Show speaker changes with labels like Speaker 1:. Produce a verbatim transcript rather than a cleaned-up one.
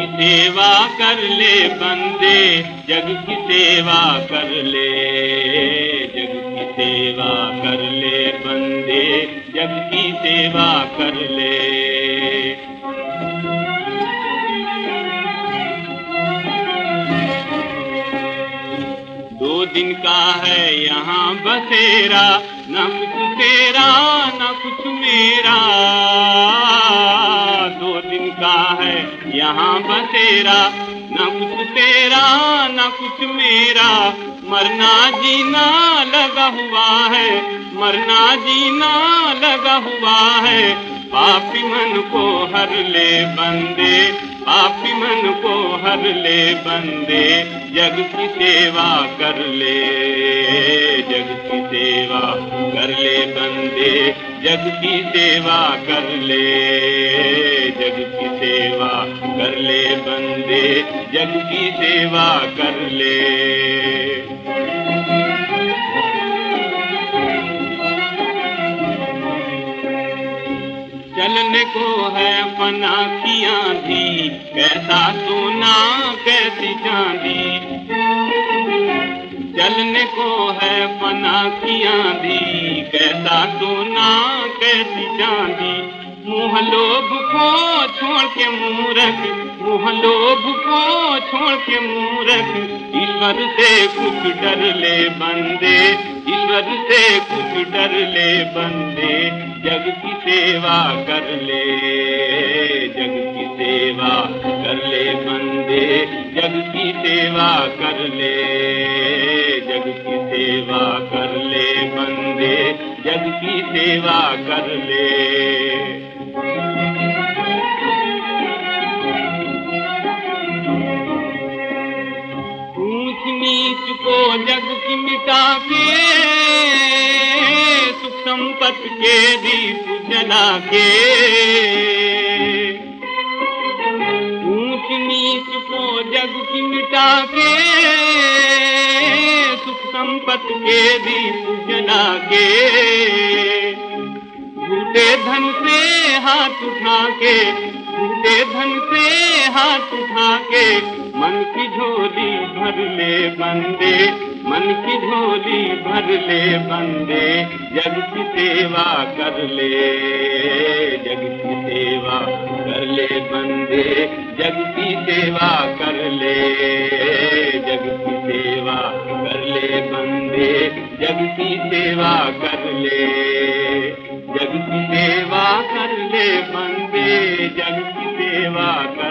Speaker 1: सेवा कर ले बंदे, जग की सेवा कर ले। जग की सेवा कर ले बंदे, जग की सेवा कर ले। दो दिन का है यहाँ बसेरा, न कुछ तेरा न कुछ मेरा। दो दिन का है यहाँ बसेरा, न कुछ तेरा न कुछ मेरा। मरना जीना लगा हुआ है, मरना जीना लगा हुआ है। पापी मन को हर ले बंदे, पापी मन को हर ले बंदे, जग की सेवा कर ले। जग की सेवा कर ले बंदे, जग की सेवा कर ले। जग की सेवा कर ले बंदे, जग की सेवा कर ले। चलने को है फना की आंधी, कैसा सोना कैसी चांदी। चलने को है फना की आंधी, कैसा सोना कैसी चांदी। मुँह लोभ को छोड़ के मूरख, मुँह लोभ को छोड़ के मूरख। ईश्वर से कुछ डर ले बंदे, ईश्वर से कुछ डर ले बंदे, जग की सेवा कर ले। जग की सेवा कर ले बंदे, जग की सेवा कर ले। जग की सेवा कर ले बंदे, जग की सेवा कर ले। ऊंच नीच को जग की मिटा के, सुख संपत्ति के दीप जला के। ऊंच नीच को जग की मिटा के, सुख संपत्ति के दीप जला के। झूठे धन से हाथ उठा के, झूठे धन से हाथ उठा के। मन की झोली भर ले बंदे, मन की झोली भर ले बंदे, जग की सेवा कर ले। जग की सेवा कर ले बंदे, जग की सेवा कर ले। जग की सेवा कर ले बंदे, जग की सेवा कर ले। जग की सेवा कर ले बंदे, जग की सेवा कर